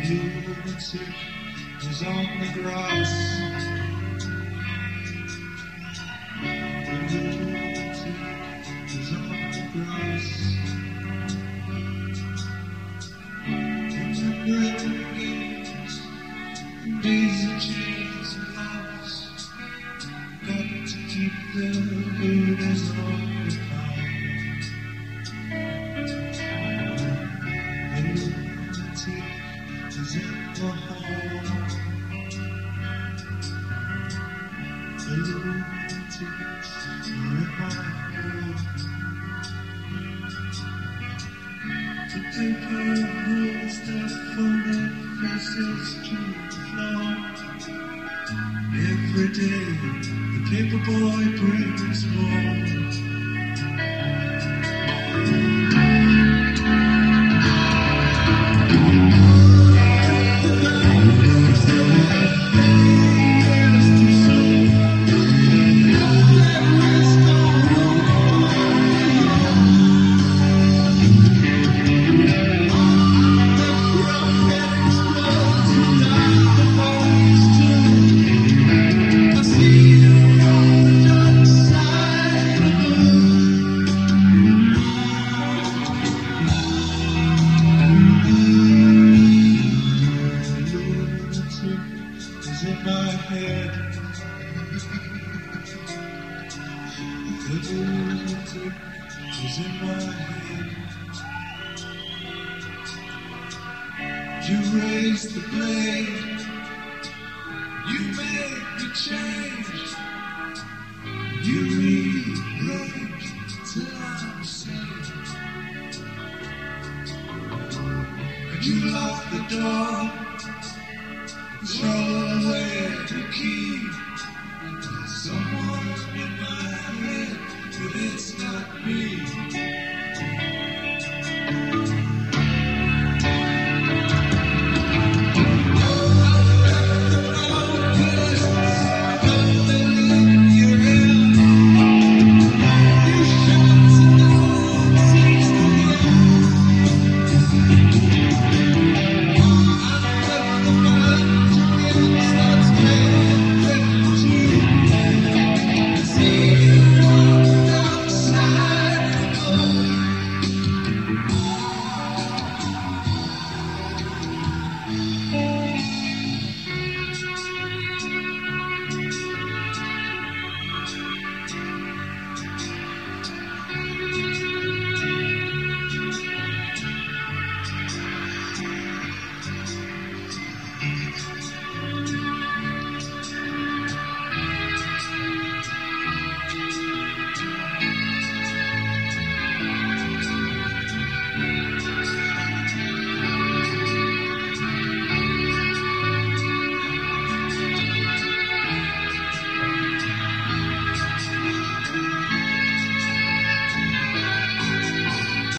lunatic is on the grass. The lunatic is on the grass. It's a good games, daisy chains and laughs. Got to keep the looters on the path. The lunatic is in the hall. The lunatics are in my hall. To take a whole step from their faces to the floor. Every day the paper boy brings more. Is in my head. The lunatic is in my head. You raise the blade. You make the change. You rewrite till I'm safe. And you lock the door. Throw away the key. There's someone in my head, but it's not me.